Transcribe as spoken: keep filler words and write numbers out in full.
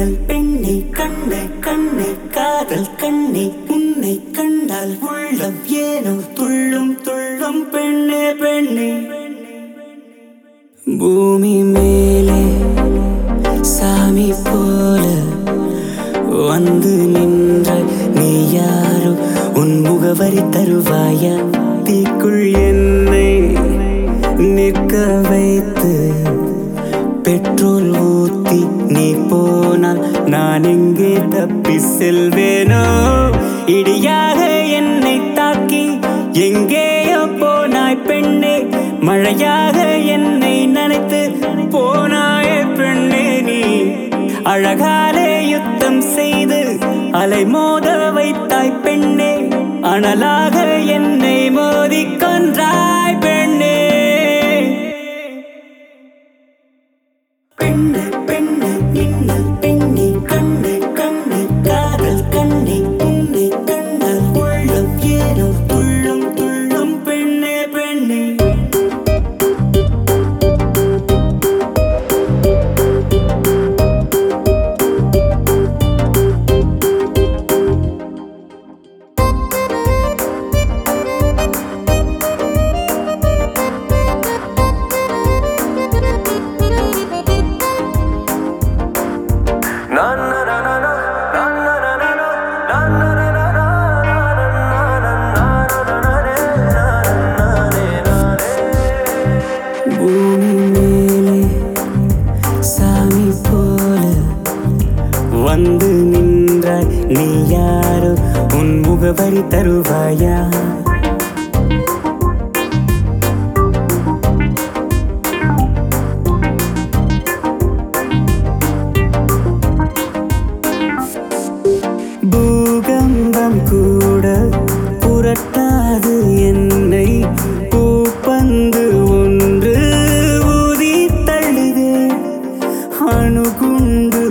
மின்னல் பெண்ணே கண்ணே கண்ணே காதல் கண்ணே உன்னை கண்டால் உள்ளம் ஏனோ துள்ளும் துள்ளும் பெண்ணே பெண்ணே பூமி மேலே சாமி போல வந்து நின்றாய் நீ யாரோ உன் முகவரி தருவாயா தீக்குள் என்னை நிற்க வைத்து பெட்ரோல் ஊத்தி நீ போனால் நான் எங்கே தப்பி செல்வேனோ இடியாக என்னை தாக்கி எங்கேயோ போனாய் பெண்ணே மழையாக என்னை நனைத்து போனாயே பெண்ணே நீ அழகாலே யுத்தம் செய்து அலை மோத வைத்தாய் பெண்ணே அனலாக என்னை மோதி கொன்றாய் பெண்ணே பெண்ணே பெண்ணே மின்னல் பெண்ணே கண்ணே கண்ணே காதல் கண்ணே உன்னை கண்டால் உள்ளம் ஏனோ துள்ளும் துள்ளும் பெண்ணே பெண்ணே பூமி மேலே சாமி போல வந்து நின்றாய் நீ யாரோ உன் முகவரி தருவாயா பூகம்பம் கூட புரட்டாது என்னை பூப்பந்து ஒன்று ஊதி தள்ளுதே அணுகுண்டு